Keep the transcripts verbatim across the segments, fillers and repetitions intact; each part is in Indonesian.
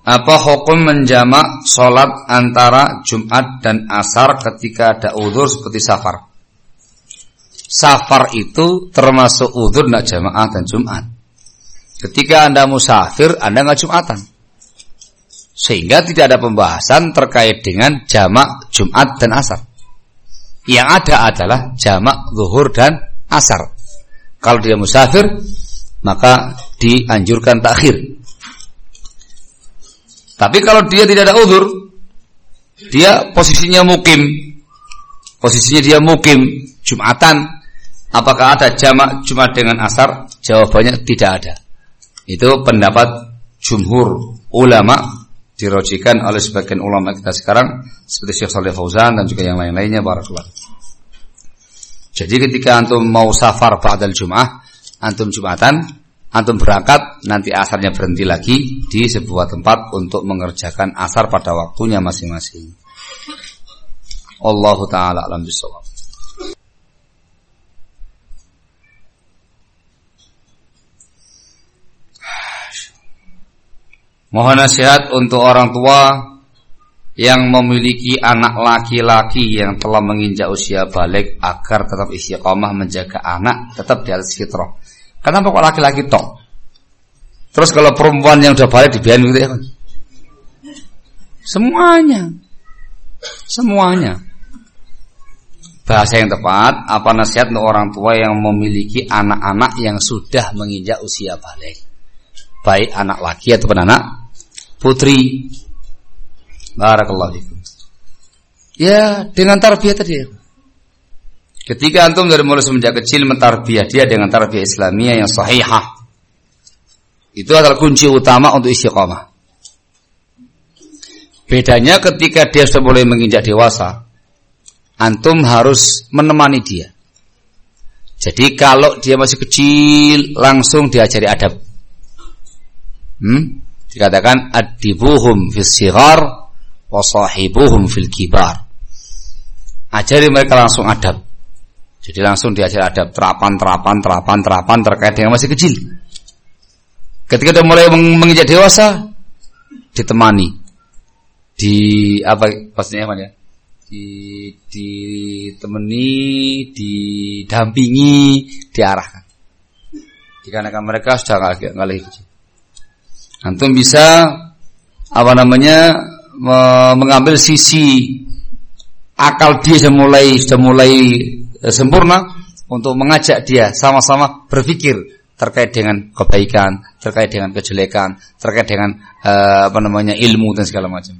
Apa hukum menjamak sholat antara Jumat dan Asar ketika ada uzur seperti safar? Safar itu termasuk uzur nak jamaah dan Jumat. Ketika Anda musafir, Anda nggak Jumatan, sehingga tidak ada pembahasan terkait dengan jamak Jumat dan Asar. Yang ada adalah jamak zuhur dan Asar. Kalau dia musafir, maka dianjurkan takhir. Tapi kalau dia tidak ada uzur, dia posisinya mukim, posisinya dia mukim Jumatan, apakah ada jamak Jumat dengan Asar? Jawabannya tidak ada. Itu pendapat jumhur ulama, dirojikan oleh sebagian ulama kita sekarang seperti Syekh Shalih Fauzan dan juga yang lain-lainnya. Barakallahu. Jadi ketika antum mau safar ba'dal Jum'ah, antum Jumatan, antum berangkat, nanti asarnya berhenti lagi di sebuah tempat untuk mengerjakan asar pada waktunya masing-masing. Allahu ta'ala a'lam bishawab. Mohon nasihat untuk orang tua yang memiliki anak laki-laki yang telah menginjak usia balik agar tetap istiqomah menjaga anak tetap di atas fitrah. Kenapa kok laki-laki tok? Terus kalau perempuan yang sudah balik dibiarin gitu ya kan? Semuanya. Semuanya. Bahasa yang tepat, apa nasihat untuk orang tua yang memiliki anak-anak yang sudah menginjak usia balik? Baik anak laki ataupun anak putri. Barakallahu fikum. Ya, dengan tarbiyah tadi. Ketika antum dari mulai semenjak kecil mentarbiyah dia dengan tarbiyah Islamiyah yang sahihah, itu adalah kunci utama untuk istiqamah. Bedanya ketika dia sudah mulai menginjak dewasa, antum harus menemani dia. Jadi kalau dia masih kecil, langsung diajari adab. Hmm? Dikatakan adibuhum fis sighar wa sahibuhum fil kibar. Ajari mereka langsung adab. Jadi langsung diajari adab, terapan, terapan, terapan, terapan terkait dengan masih kecil. Ketika dia mulai menginjak dewasa, ditemani, di apa pastinya apa ya? Di ditemani, didampingi, diarahkan. Dikarenakan mereka sudah enggak lagi kecil. Antum bisa apa namanya mengambil sisi akal dia sudah mulai sudah mulai sempurna untuk mengajak dia sama-sama berpikir terkait dengan kebaikan, terkait dengan kejelekan, terkait dengan uh, apa namanya ilmu dan segala macam.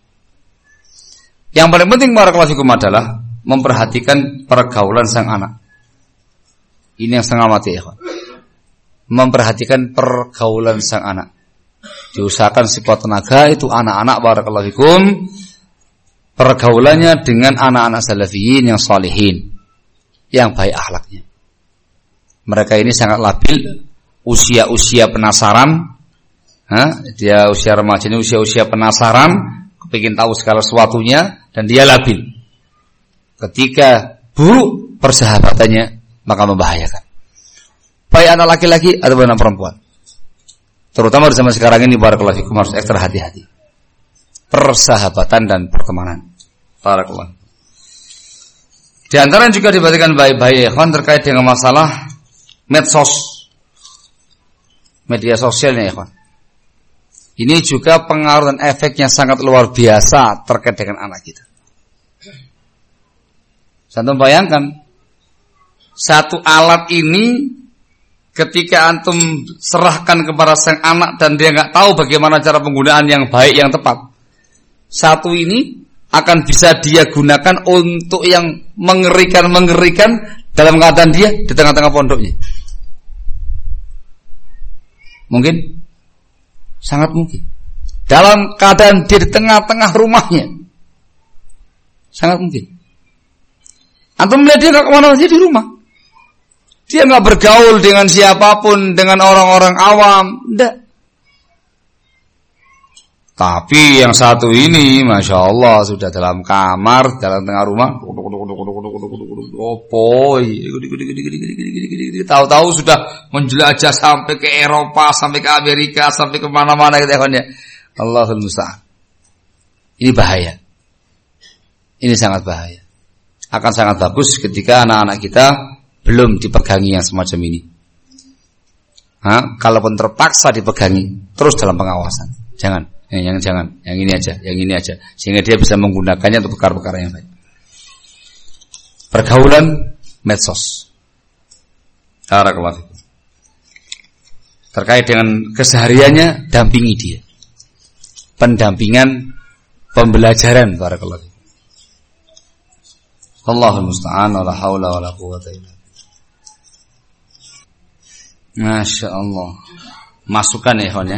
Yang paling penting barakallahu fikum adalah memperhatikan pergaulan sang anak. Ini yang setengah mati ya, memperhatikan pergaulan sang anak. Diusahakan sekuat tenaga itu anak-anak barakallahu fikum pergaulannya dengan anak-anak salafiyin yang salihin, yang baik akhlaknya. Mereka ini sangat labil, usia-usia penasaran, ha? Dia usia remaja ini usia-usia penasaran, kepingin tahu segala sesuatunya, dan dia labil. Ketika buruk persahabatannya, maka membahayakan. Baik anak laki-laki atau anak perempuan. Terutama di zaman sekarang ini barakallahu fikum harus ekstra hati-hati. Persahabatan dan pertemanan. Barakallahu. Di antara yang juga diperhatikan baik-baik ikhwan terkait dengan masalah medsos, media sosialnya ikhwan. Ini juga pengaruh dan efeknya sangat luar biasa terkait dengan anak kita. Antum bayangkan satu alat ini ketika antum serahkan kepada sang anak dan dia nggak tahu bagaimana cara penggunaan yang baik yang tepat, satu ini akan bisa dia gunakan untuk yang mengerikan-mengerikan dalam keadaan dia di tengah-tengah pondoknya. Mungkin, sangat mungkin. Dalam keadaan dia di tengah-tengah rumahnya, sangat mungkin. Antum melihat dia nggak kemana saja di rumah. Dia nggak bergaul dengan siapapun, dengan orang-orang awam, enggak. Tapi yang satu ini, masya Allah, sudah dalam kamar, dalam tengah rumah, tahu-tahu sudah menjelajah sampai ke Eropa, sampai ke Amerika, sampai ke mana-mana gitu ya. Allahul musta'an. Ini bahaya. Ini sangat bahaya. Akan sangat bagus ketika anak-anak kita belum dipegangi yang semacam ini. Ha? Kalaupun terpaksa dipegangi, terus dalam pengawasan. Jangan, yang, yang jangan, yang ini aja, yang ini aja, sehingga dia bisa menggunakannya untuk perkara-perkara yang baik. Pergaulan medsos. Barakallahu fikum. Terkait dengan kesehariannya, dampingi dia. Pendampingan, pembelajaran. Barakallahu fikum. Allahul musta'an, wala haula wala quwwata illa billah. Masya Allah. Masukkan ya, Hon ya.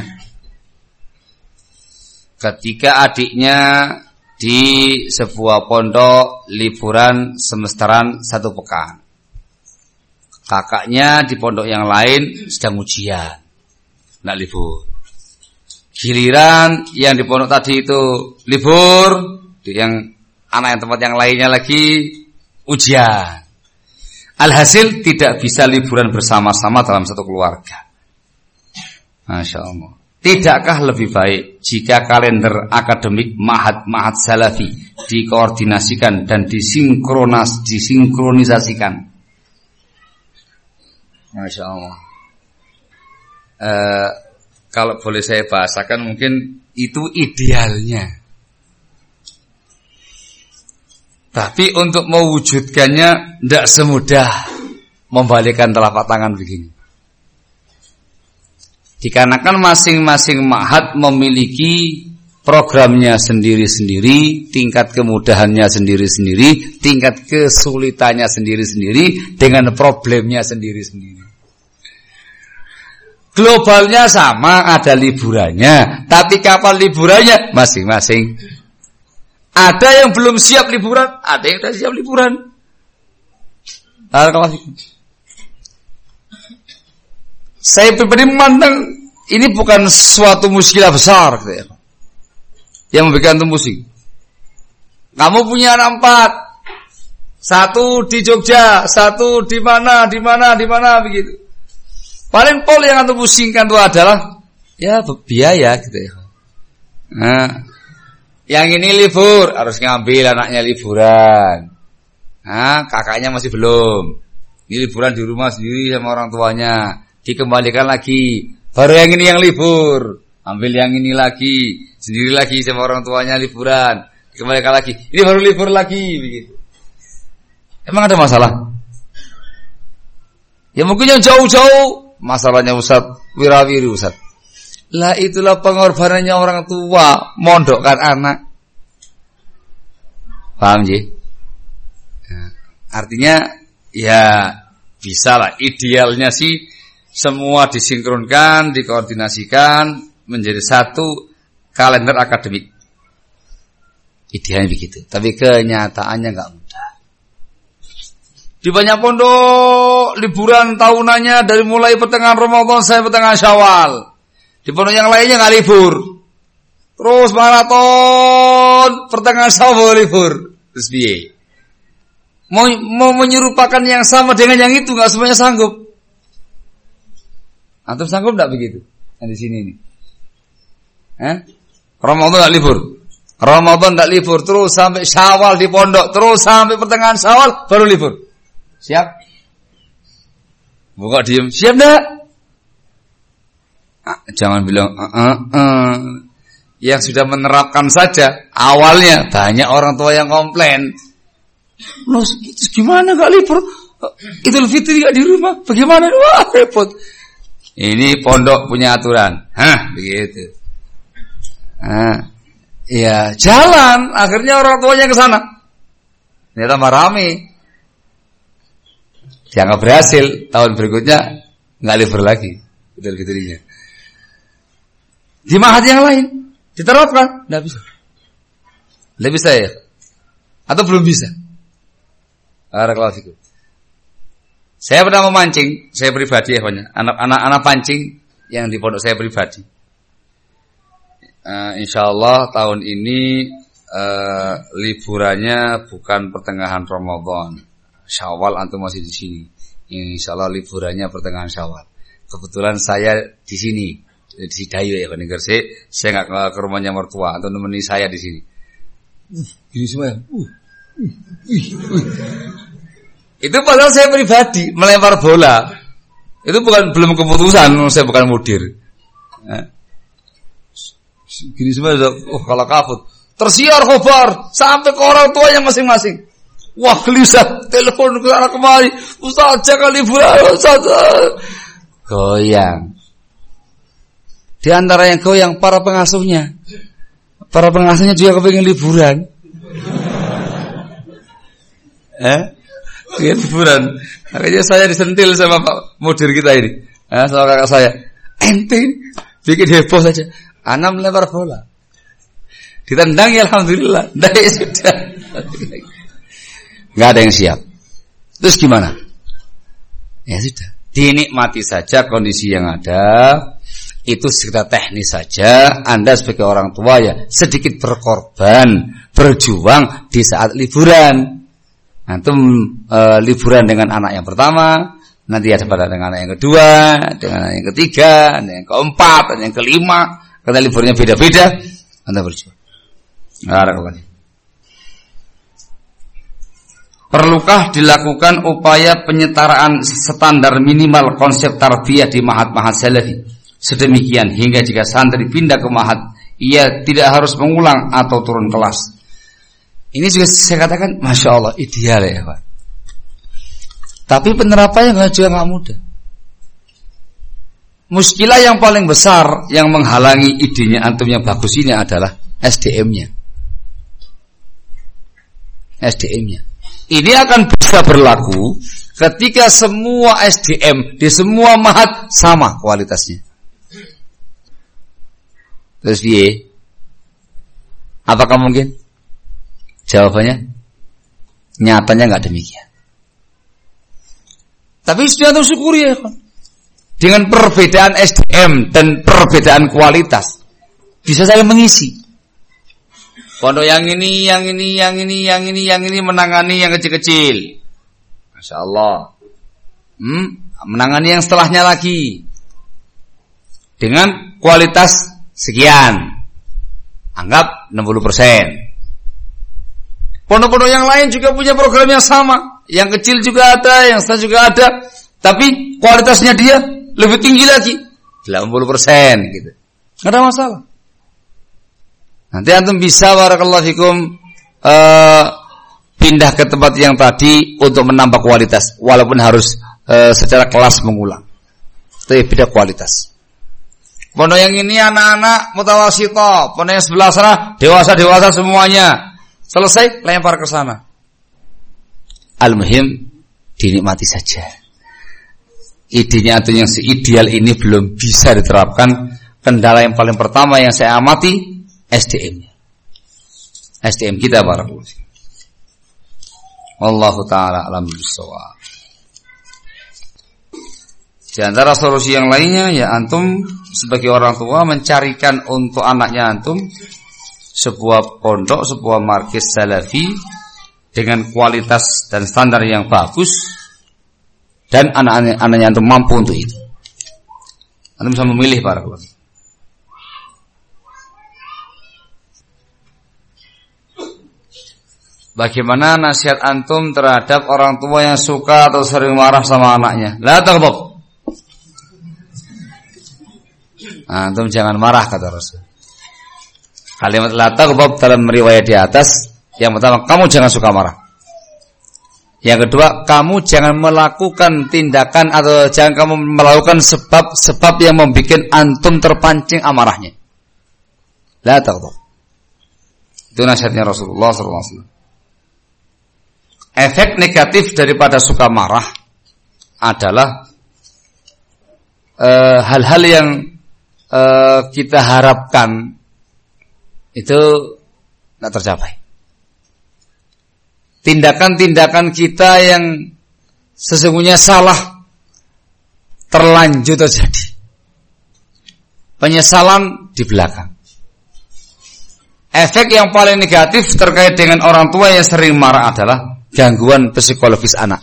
Ketika adiknya di sebuah pondok liburan semesteran satu pekan, kakaknya di pondok yang lain sedang ujian, nggak libur. Giliran yang di pondok tadi itu libur, yang anak yang tempat yang lainnya lagi ujian. Alhasil tidak bisa liburan bersama-sama dalam satu keluarga. Masya Allah. Tidakkah lebih baik jika kalender akademik ma'had-ma'had salafi dikoordinasikan dan disinkronas, disinkronisasikan? Masya Allah. Uh, kalau boleh saya bahasakan mungkin itu idealnya. Tapi untuk mewujudkannya tidak semudah membalikkan telapak tangan begini. Dikarenakan masing-masing ma'had memiliki programnya sendiri-sendiri, tingkat kemudahannya sendiri-sendiri, tingkat kesulitannya sendiri-sendiri, dengan problemnya sendiri-sendiri. Globalnya sama, ada liburannya, tapi kapan liburannya masing-masing. Ada yang belum siap liburan, ada yang sudah siap liburan. Saya pribadi memandang ini bukan suatu muskilah besar gitu ya, yang memberikan itu musik. Kamu punya anak empat, satu di Jogja, satu di mana, di mana, di mana begitu. Paling pol yang antum pusingkan itu adalah ya biaya gitu ya. Nah, yang ini libur harus ngambil anaknya liburan. Nah, kakaknya masih belum. Ini liburan di rumah sendiri sama orang tuanya. Dikembalikan lagi. Baru yang ini yang libur. Ambil yang ini lagi. Sendiri lagi sama orang tuanya liburan. Dikembalikan lagi. Ini baru libur lagi begitu. Emang ada masalah? Ya mungkin yang jauh-jauh. Masalahnya Ustaz wirawiri Ustaz. Lah itulah pengorbanannya orang tua mondokkan anak. Paham ji? Nah, artinya ya bisa lah. Idealnya sih semua disinkronkan, dikoordinasikan menjadi satu kalender akademik. Idealnya begitu. Tapi kenyataannya nggak mudah. Di banyak pondok liburan tahunannya dari mulai pertengahan Ramadan sampai pertengahan Syawal. Di pondok yang lainnya nggak libur, terus maraton pertengahan Syawal libur, terus biye. Mau mau menyerupakan yang sama dengan yang itu nggak semuanya sanggup. Antum sanggup nggak begitu? Yang di sini nih, eh? Ramadan nggak libur, Ramadan nggak libur, terus sampai Syawal di pondok, terus sampai pertengahan Syawal baru libur. Siap? Buka diem, siap nggak? Jangan bilang uh, uh, uh. Yang sudah menerapkan saja awalnya banyak orang tua yang komplain. Loh, gimana gak libur? Idul Fitri gak di rumah? Bagaimana? Wah repot. Ini pondok punya aturan. Hah begitu. Nah, ya jalan. Akhirnya orang tuanya ke sana. Ternyata tambah rame. Dianggap berhasil. Tahun berikutnya gak libur lagi Idul Fitrinya. Di ma'had yang lain diterapkan, tidak bisa. Tidak bisa ya? Atau belum bisa? Barakallahu fikum. Saya pernah memancing, saya pribadi ya, anak-anak anak pancing yang di pondok saya pribadi. Uh, insya Allah tahun ini uh, liburannya bukan pertengahan Ramadan, Syawal antum masih di sini. Insya Allah liburannya pertengahan Syawal. Kebetulan saya di sini. di Dayu ya Pak Gresik, saya nggak ke, ke rumahnya mertua atau nemeni saya di sini. Uh, gini semua. Uh, uh, uh, uh. Itu padahal saya pribadi melempar bola. Itu bukan belum keputusan, saya bukan mudir. Nah. Gini semua, oh kalau kabut. Tersiar khobar sampai ke orang tuanya masing-masing. Wah gelisah, telepon ke arah kemari. Ustaz jangan liburan, Ustaz. Goyang. Di antara yang goyang para pengasuhnya. Para pengasuhnya juga kepingin liburan. Eh? Kepingin liburan. Akhirnya saya disentil sama Pak Mudir kita ini. Eh, sama kakak saya. Ente bikin heboh saja. Anak melempar bola. Ditendang ya alhamdulillah. Dah ya sudah. Enggak ada yang siap. Terus gimana? Ya sudah. Dinikmati saja kondisi yang ada. Itu sekedar teknis saja. Anda sebagai orang tua ya sedikit berkorban, berjuang di saat liburan. Antum e, liburan dengan anak yang pertama, nanti ada pada dengan anak yang kedua, dengan anak yang ketiga, anak yang keempat, anak yang kelima. Karena liburnya beda-beda, Anda berjuang. Nah, perlukah dilakukan upaya penyetaraan standar minimal konsep tarbiyah di mahat-mahat salafi sedemikian hingga jika santri pindah ke mahat ia tidak harus mengulang atau turun kelas? Ini juga saya katakan masya Allah ideal ya Pak. Tapi penerapannya juga nggak mudah. Muskilah yang paling besar yang menghalangi idenya antum yang bagus ini adalah S D M-nya. S D M-nya. Ini akan bisa berlaku ketika semua S D M di semua mahat sama kualitasnya. Terus piye? Apakah mungkin? Jawabannya nyatanya enggak demikian. Tapi sudah antum syukuri ya kan. Dengan perbedaan S D M dan perbedaan kualitas bisa saling mengisi. Pondok yang ini, yang ini, yang ini, yang ini, yang ini menangani yang kecil-kecil. Masya Allah. Hmm, menangani yang setelahnya lagi. Dengan kualitas sekian. Anggap enam puluh persen. Pondok-pondok yang lain juga punya program yang sama. Yang kecil juga ada, yang besar juga ada. Tapi kualitasnya dia lebih tinggi lagi. delapan puluh persen gitu. Enggak ada masalah. Nanti antum bisa barakallahu fikum uh, pindah ke tempat yang tadi untuk menambah kualitas walaupun harus uh, secara kelas mengulang. Tapi beda kualitas. Pondok yang ini anak-anak mutawasithah, pondok yang sebelah sana dewasa-dewasa semuanya. Selesai lempar ke sana. Al-muhim dinikmati saja. Idenya antum yang seideal ini belum bisa diterapkan. Kendala yang paling pertama yang saya amati S D M-nya. S D M kita barakallahu. Wallahu taala alam bissawab. Di antara solusi yang lainnya ya antum sebagai orang tua mencarikan untuk anaknya antum sebuah pondok, sebuah markis salafi dengan kualitas dan standar yang bagus dan anak-anak anaknya antum mampu untuk itu. Antum bisa memilih barakallahu. Bagaimana nasihat antum terhadap orang tua yang suka atau sering marah sama anaknya? La taghdab. Antum jangan marah kata Rasul. Kalimat la taghdab dalam riwayat di atas, yang pertama kamu jangan suka marah. Yang kedua, kamu jangan melakukan tindakan atau jangan kamu melakukan sebab-sebab yang membuat antum terpancing amarahnya. La taghdab. Itu nasihatnya Rasulullah sallallahu alaihi wasallam. Efek negatif daripada suka marah adalah e, hal-hal yang e, kita harapkan itu tidak tercapai. Tindakan-tindakan kita yang sesungguhnya salah terlanjur terjadi. Penyesalan di belakang. Efek yang paling negatif terkait dengan orang tua yang sering marah adalah gangguan psikologis anak.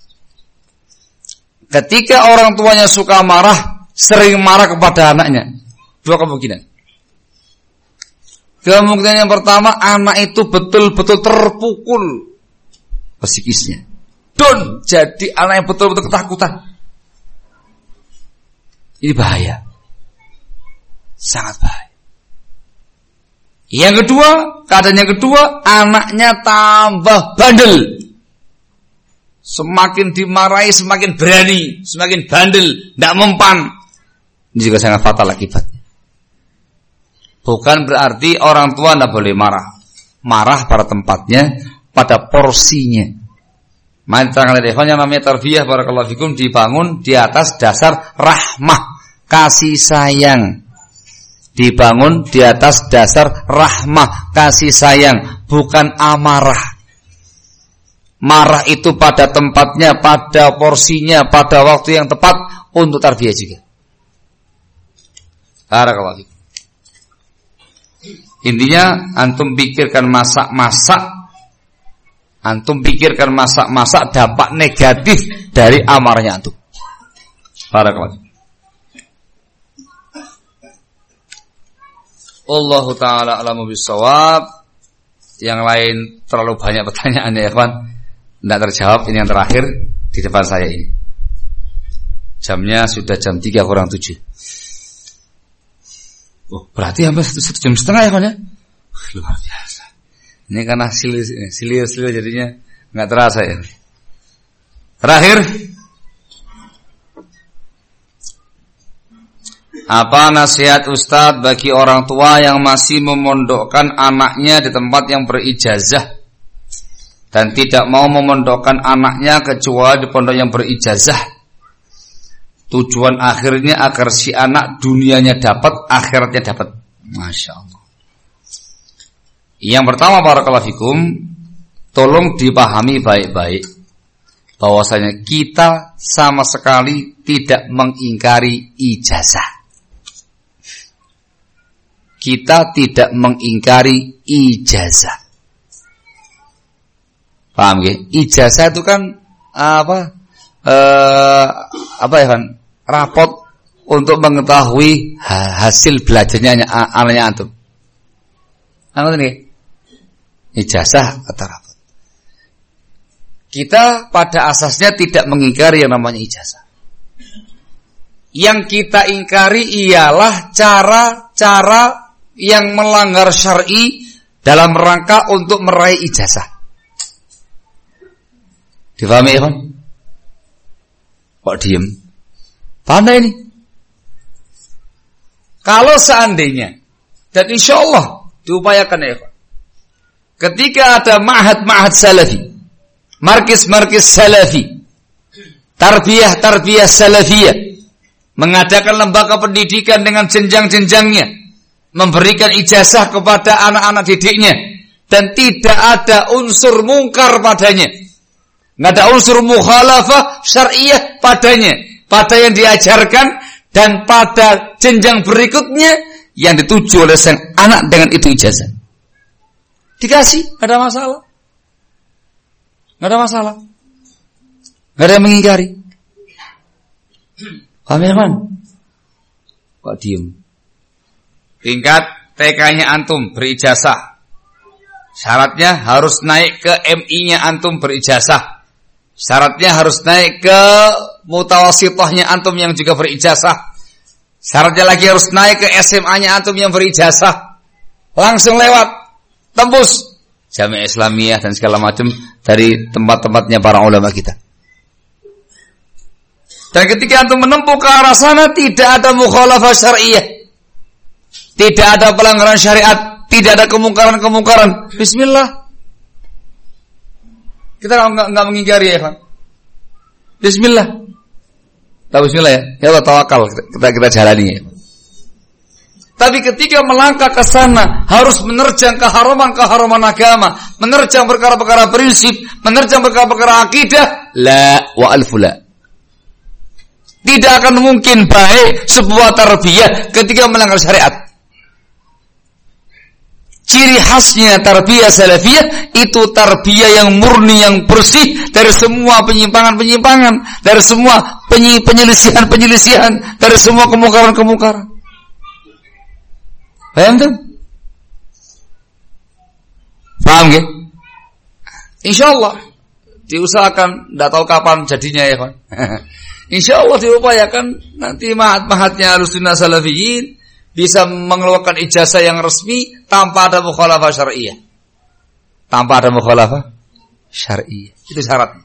Ketika orang tuanya suka marah, sering marah kepada anaknya, Dua kemungkinan. Kemungkinan yang pertama, anak itu betul-betul terpukul psikisnya. Don, jadi anak yang betul-betul ketakutan. Ini bahaya. Sangat bahaya. Yang kedua, keadaan yang kedua, anaknya tambah bandel. Semakin dimarahi, semakin berani, semakin bandel, tidak mempan. Ini juga sangat fatal akibatnya. Bukan berarti orang tua tidak boleh marah. Marah pada tempatnya, pada porsinya. Maka yang namanya tarbiyah barakallahu fikum dibangun di atas dasar rahmah, kasih sayang. Dibangun di atas dasar rahmah, kasih sayang, bukan amarah. Marah itu pada tempatnya, pada porsinya, pada waktu yang tepat untuk tarbiyah juga. Barakallahu fikum. Intinya antum pikirkan masak-masak, antum pikirkan masak-masak dampak negatif dari amarahnya antum. Barakallahu. Allahu taala a'lamu bissawab. Yang lain terlalu banyak pertanyaannya ya kawan. Tidak terjawab. Ini yang terakhir di depan saya ini. Jamnya sudah jam tiga kurang tujuh. Oh, berarti hampir satu, satu jam setengah ya kawan ya. Luar biasa. Ini karena silio-silio jadinya nggak terasa ya. Terakhir, apa nasihat Ustadz bagi orang tua yang masih memondokkan anaknya di tempat yang berijazah dan tidak mau memondokkan anaknya kecuali di pondok yang berijazah? Tujuan akhirnya agar si anak dunianya dapat, akhiratnya dapat. Masya Allah. Yang pertama barakallahu fikum, tolong dipahami baik-baik bahwasanya kita sama sekali tidak mengingkari ijazah. Kita tidak mengingkari ijazah. Paham ya? Ijazah itu kan apa? Eh, apa ya kan? Rapot untuk mengetahui hasil belajarnya anaknya antum. Apa ini? Ijazah atau rapot. Kita pada asasnya tidak mengingkari yang namanya ijazah. Yang kita ingkari ialah cara-cara yang melanggar syar'i dalam rangka untuk meraih ijazah. Difahami ya, Pak? Kok diem? Paham ini? Kalau seandainya, dan insya Allah diupayakan ya, Pak. Ketika ada ma'had-ma'had salafi, markis-markis salafi, tarbiyah-tarbiyah salafiyah, mengadakan lembaga pendidikan dengan jenjang-jenjangnya, memberikan ijazah kepada anak-anak didiknya, dan tidak ada unsur mungkar padanya, nggak ada unsur mukhalafah syariah padanya, pada yang diajarkan dan pada jenjang berikutnya yang dituju oleh sang anak dengan itu ijazah, dikasih, nggak ada masalah, nggak ada masalah, nggak ada yang mengingkari. Paham ya kan? Kok diem? Tingkat T K-nya antum berijazah, syaratnya harus naik ke M I-nya antum berijazah, syaratnya harus naik ke mutawasithahnya antum yang juga berijazah, syaratnya lagi harus naik ke S M A-nya antum yang berijazah. Langsung lewat, tembus Jamiah Islamiyah dan segala macam dari tempat-tempatnya para ulama kita. Dan ketika antum menempuh ke arah sana, tidak ada mukhalafah syariah, tidak ada pelanggaran syariat, tidak ada kemungkaran-kemungkaran. Bismillah. Kita enggak enggak mengingkari ya, Pak. Bismillah. Tahu bismillah ya. Ya Allah, tawakal, kita kita jalani ya. Tapi ketika melangkah ke sana, harus menerjang keharaman-keharaman agama, menerjang perkara-perkara prinsip, menerjang perkara-perkara akidah, la wa alfula. Tidak akan mungkin baik sebuah tarbiyah ketika melanggar syariat. Ciri khasnya tarbiyah salafiyah itu tarbiyah yang murni, yang bersih dari semua penyimpangan-penyimpangan, dari semua penyelisihan-penyelisihan, dari semua kemungkaran-kemungkaran. Paham tuh? Paham nggih? Insyaallah diusahakan, tidak tahu kapan jadinya ya kan. Insyaallah diupayakan nanti mahat-mahatnya Ahlussunnah Salafiyin bisa mengeluarkan ijazah yang resmi tanpa ada mukhalafah syar'iyyah. Tanpa ada mukhalafah syar'iyyah. Itu syaratnya.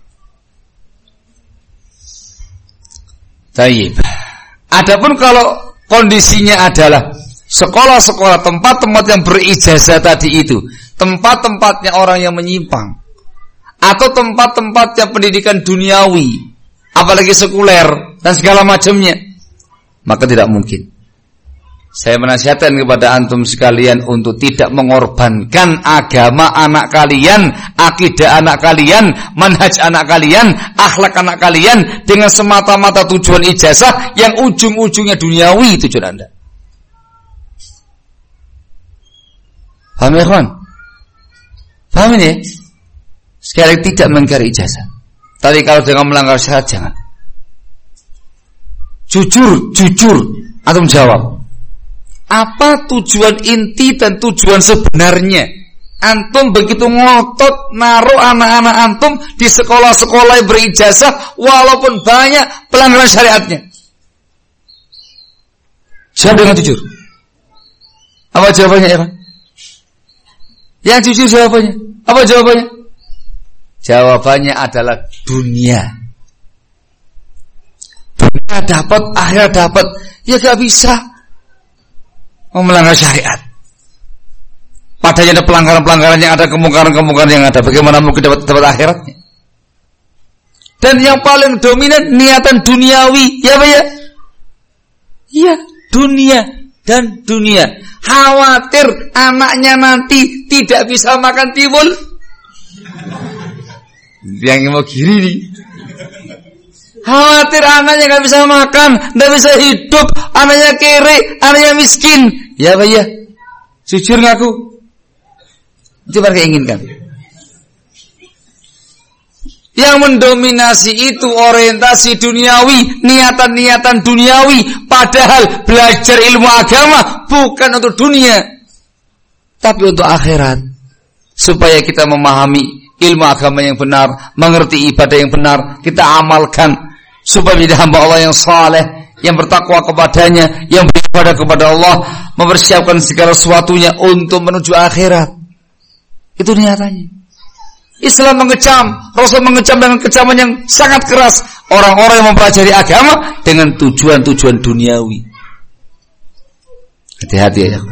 Tayyib. Adapun kalau kondisinya adalah sekolah-sekolah, tempat-tempat yang berijazah tadi itu, tempat-tempatnya orang yang menyimpang, atau tempat-tempatnya pendidikan duniawi, apalagi sekuler dan segala macamnya, maka tidak mungkin. Saya menasihatkan kepada antum sekalian untuk tidak mengorbankan agama anak kalian, akidah anak kalian, manhaj anak kalian, akhlak anak kalian dengan semata-mata tujuan ijazah yang ujung-ujungnya duniawi tujuan Anda. Paham ya kawan? Paham ini? Sekali tidak mengingkari ijazah. Tapi kalau dengan melanggar syarat jangan. Jujur, jujur antum jawab. Apa tujuan inti dan tujuan sebenarnya? Antum begitu ngotot naruh anak-anak antum di sekolah-sekolah yang berijazah walaupun banyak pelanggaran syariatnya. Jawab dengan jujur. Apa jawabannya ya, Pak? Yang jujur jawabannya. Apa jawabannya? Jawabannya adalah dunia. Dunia dapat, akhirat dapat. Ya gak bisa melanggar syariat. Padahal ada pelanggaran-pelanggaran yang ada, kemungkaran-kemungkaran yang ada. Bagaimana mungkin dapat dapat akhiratnya? Dan yang paling dominan niatan duniawi, ya Pak ya? Iya, dunia dan dunia. Khawatir anaknya nanti tidak bisa makan tiwul. Yang mau kiri nih. Khawatir anaknya gak bisa makan, gak bisa hidup, anaknya kere, anaknya miskin. Ya Pak ya, jujur ngaku. Itu mereka inginkan. Yang mendominasi itu orientasi duniawi, niatan-niatan duniawi. Padahal belajar ilmu agama bukan untuk dunia, tapi untuk akhirat. Supaya kita memahami ilmu agama yang benar, mengerti ibadah yang benar, kita amalkan. Supaya menjadi hamba Allah yang saleh, yang bertakwa kepadanya, yang beribadah kepada Allah, mempersiapkan segala sesuatunya untuk menuju akhirat. Itu niatannya. Islam mengecam, Rasul mengecam dengan kecaman yang sangat keras orang-orang yang mempelajari agama dengan tujuan-tujuan duniawi. Hati-hati ya.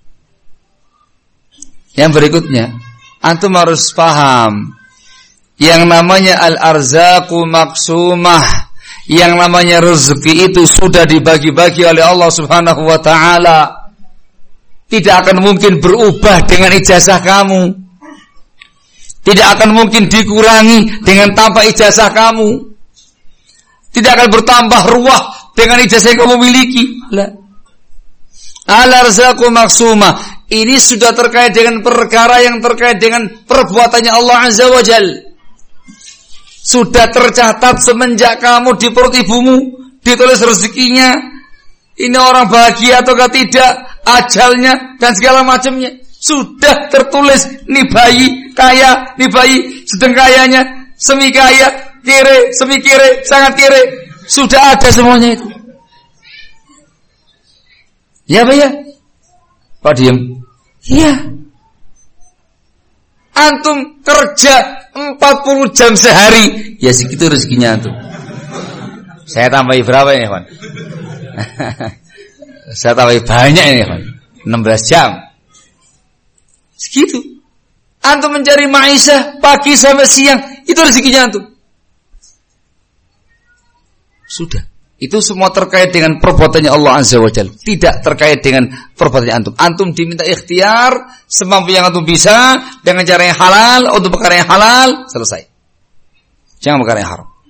Yang berikutnya, antum harus paham yang namanya al-arzaqu maqsumah. Yang namanya rezeki itu sudah dibagi-bagi oleh Allah Subhanahu wa taala. Tidak akan mungkin berubah dengan ijazah kamu. Tidak akan mungkin dikurangi dengan tanpa ijazah kamu. Tidak akan bertambah ruah dengan ijazah yang kamu miliki. La. Al-arzaqu maqsumah. Ini sudah terkait dengan perkara yang terkait dengan perbuatannya Allah Azza wa Jalla. Sudah tercatat semenjak kamu di perut ibumu, ditulis rezekinya. Ini orang bahagia atau tidak, ajalnya dan segala macamnya. Sudah tertulis, nih bayi kaya, nih bayi sedang kayanya, semi kaya, kere, semi kere, sangat kere. Sudah ada semuanya itu. Ya Pak ya? Pak diem. Iya. Antum kerja empat puluh jam sehari, ya segitu rezekinya antum. Saya tambahi berapa ini, Pak? Saya tambahi banyak ini, Pak. enam belas jam. Segitu. Antum mencari maisha pagi sampai siang, itu rezekinya antum. Sudah. Itu semua terkait dengan perbuatannya Allah Azza wa Jalla. Tidak terkait dengan perbuatannya antum. Antum diminta ikhtiar semampu yang antum bisa dengan cara yang halal untuk perkara yang halal, selesai. Jangan perkara yang haram.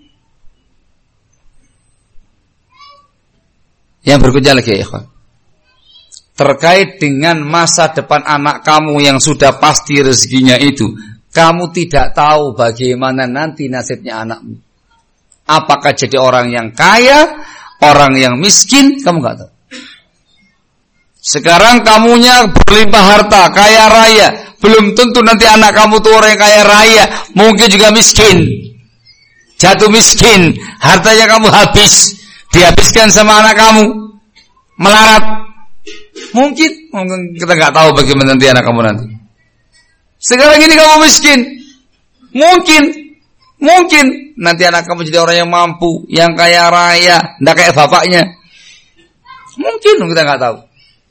Yang berikutnya lagi ya ikhwan. Terkait dengan masa depan anak kamu yang sudah pasti rezekinya itu, kamu tidak tahu bagaimana nanti nasibnya anakmu. Apakah jadi orang yang kaya, orang yang miskin, kamu nggak tahu. Sekarang kamunya berlimpah harta, kaya raya. Belum tentu nanti anak kamu tuh orang yang kaya raya, mungkin juga miskin. Jatuh miskin, hartanya kamu habis, dihabiskan sama anak kamu, melarat. Mungkin, mungkin kita nggak tahu bagaimana nanti anak kamu nanti. Sekarang ini kamu miskin, mungkin, mungkin nanti anak kamu jadi orang yang mampu, yang kaya raya, nggak kayak bapaknya. Mungkin kita nggak tahu.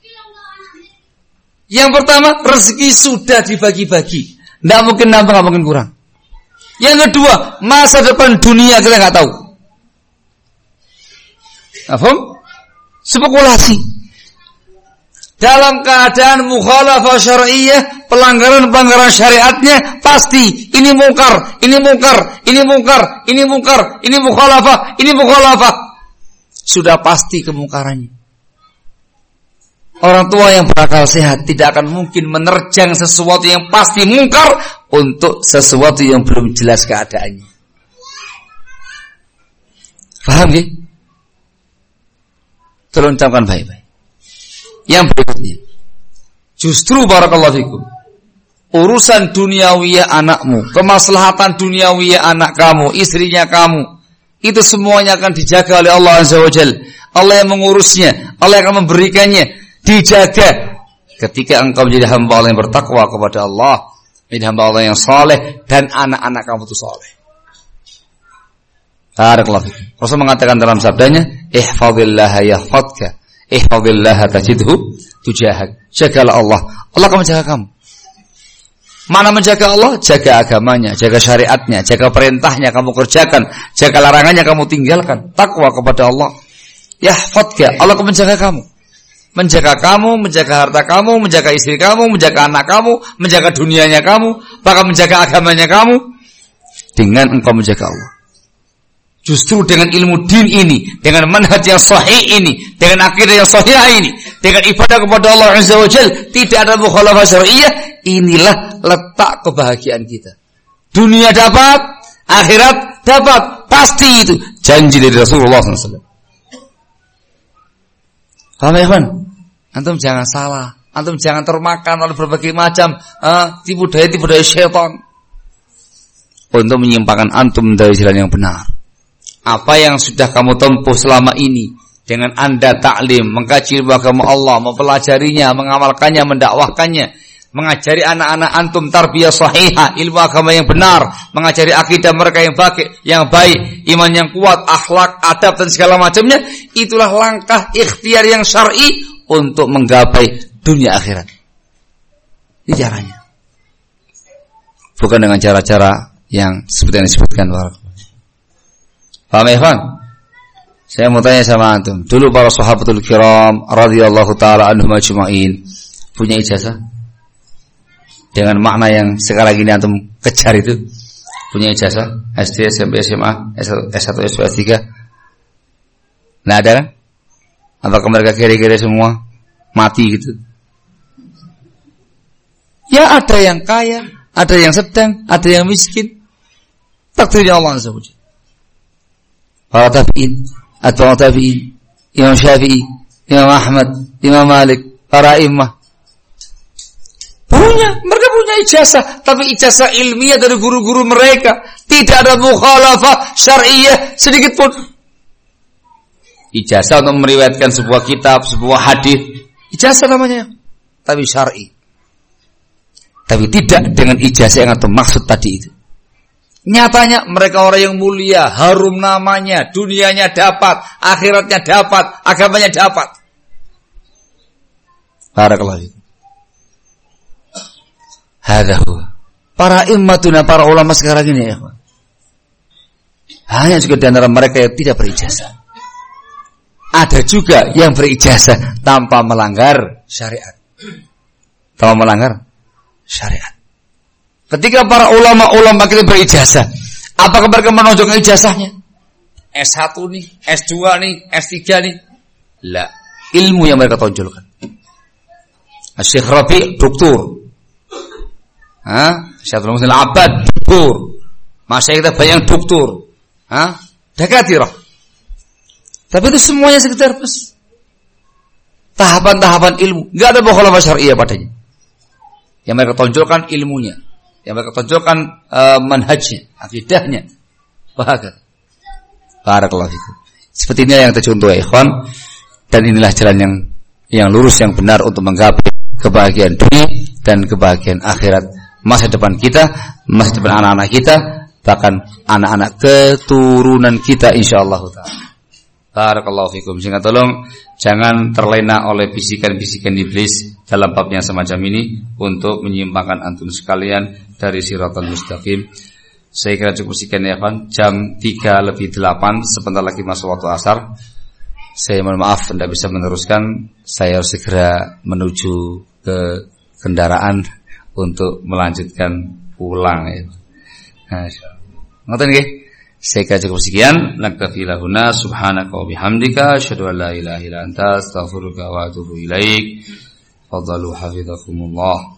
Yang pertama, rezeki sudah dibagi-bagi, nggak mungkin nambah, nggak mungkin kurang. Yang kedua, masa depan dunia kita nggak tahu. Apa? Spekulasi. Dalam keadaan mukhalafah syar'iyyah, pelanggaran-pelanggaran syariatnya pasti ini mungkar, ini mungkar, ini mungkar, ini mungkar, ini mukhalafah, ini mukhalafah. Sudah pasti kemungkarannya. Orang tua yang berakal sehat tidak akan mungkin menerjang sesuatu yang pasti mungkar untuk sesuatu yang belum jelas keadaannya. Paham ya? Tolong camkan baik-baik. Yang berikutnya, justru barakallahu fikum, urusan duniawiyah anakmu, kemaslahatan duniawiyah anak kamu, istrinya kamu, itu semuanya akan dijaga oleh Allah Azza wa Jalla. Allah yang mengurusnya, Allah yang akan memberikannya. Dijaga ketika engkau menjadi hamba Allah yang bertakwa kepada Allah, menjadi hamba Allah yang saleh, dan anak-anak kamu itu saleh. Barakallahu fikum. Rasul mengatakan dalam sabdanya, ihfazillaha yahfazka, ihfazillaha tajidhu tujahak. Jagalah Allah, Allah akan menjaga kamu. Mana menjaga Allah? Jaga agamanya, jaga syariatnya, jaga perintahnya kamu kerjakan, jaga larangannya kamu tinggalkan. Takwa kepada Allah. Yahfazka, Allah akan menjaga kamu. Menjaga kamu, menjaga harta kamu, menjaga istri kamu, menjaga anak kamu, menjaga dunianya kamu, bahkan menjaga agamanya kamu, dengan engkau menjaga Allah. Justru dengan ilmu din ini, dengan manhaj yang sahih ini, dengan akidah yang sahih ini, dengan ibadah kepada Allah Azza wa Jalla, tidak ada mukhalafah syar'iyyah, inilah letak kebahagiaan kita. Dunia dapat, akhirat dapat, pasti itu janji dari Rasulullah sallallahu alaihi wasallam. Paham ya, Ikhwan? Antum jangan salah, antum jangan termakan oleh berbagai macam uh, tipu daya tipu daya syaitan untuk menyimpangkan antum dari jalan yang benar. Apa yang sudah kamu tempuh selama ini dengan anda taklim, mengkaji agama Allah, mempelajarinya, mengamalkannya, mendakwahkannya, mengajari anak-anak antum tarbiyah sahihah, ilmu agama yang benar, mengajari akidah mereka yang baik, yang baik, iman yang kuat, akhlak, adab dan segala macamnya, itulah langkah ikhtiar yang syar'i untuk menggapai dunia akhirat. Ini caranya. Bukan dengan cara-cara yang seperti yang disebutkan. Paham ya, Ikhwan? Saya mau tanya sama antum. Dulu para sahabatul kiram radhiyallahu taala anhum ajma'in punya ijazah dengan makna yang sekarang ini antum kejar itu, punya ijazah S D, S M P, S M A, S satu, S dua, S tiga. Nah, ada kan? Apakah mereka kira-kira semua mati gitu? Ya, ada yang kaya, ada yang sedang, ada yang miskin. Takdirnya Allah Azza wa Jalla. Para tabi'in, atau tabi'in, Imam Syafi'i, Imam Ahmad, Imam Malik, para imam punya, mereka punya ijazah, tapi ijazah ilmiah dari guru-guru mereka, tidak ada mukhalafah syar'iyyah sedikit pun. Ijazah untuk meriwayatkan sebuah kitab, sebuah hadis, ijazah namanya, tapi syar'i. Tapi tidak dengan ijazah yang atau maksud tadi itu. Nyatanya mereka orang yang mulia, harum namanya, dunianya dapat, akhiratnya dapat, agamanya dapat. Barakallahu fiikum. Hadza huwa. Para immatuna, para ulama sekarang ini ya, hanya juga di antara mereka yang tidak berijazah. Ada juga yang berijazah tanpa melanggar syariat. Tanpa melanggar syariat. Ketika para ulama-ulama kita berijazah, apakah mereka menunjukkan ijazahnya? S satu nih, S dua nih, S tiga nih. La, ilmu yang mereka tonjolkan. Syekh Rabi' doktor. Hah? Syekh Muslim Abad doktor. Masya kita banyak doktor. Hah? Dakatirah. Tapi itu semuanya sekedar bes. tahapan-tahapan ilmu, enggak ada mukhalafah syariah padanya. Yang mereka tonjolkan ilmunya, yang mereka tonjolkan uh, manhajnya, akidahnya. Bahagia. Barakallahu fikum. Seperti ini yang tercontoh ya ikhwan, dan inilah jalan yang yang lurus yang benar untuk menggapai kebahagiaan dunia dan kebahagiaan akhirat, masa depan kita, masa depan anak-anak kita, bahkan anak-anak keturunan kita insyaallah taala. Barakallahu fikum. Sehingga tolong jangan terlena oleh bisikan-bisikan iblis dalam babnya semacam ini untuk menyimpangkan antum sekalian dari siratal mustaqim. Saya kira cukup sekian ya kan. Jam tiga lebih delapan, sebentar lagi masuk waktu asar. Saya mohon maaf tidak bisa meneruskan. Saya harus segera menuju ke kendaraan untuk melanjutkan pulang ya. Nah, ngoten nggih. Saya kira cukup sekian. Naktafi lahuna subhanaka wa bihamdika asyhadu an la ilaha illa anta astaghfiruka wa atubu ilaik. Fadhalu hafizakumullah.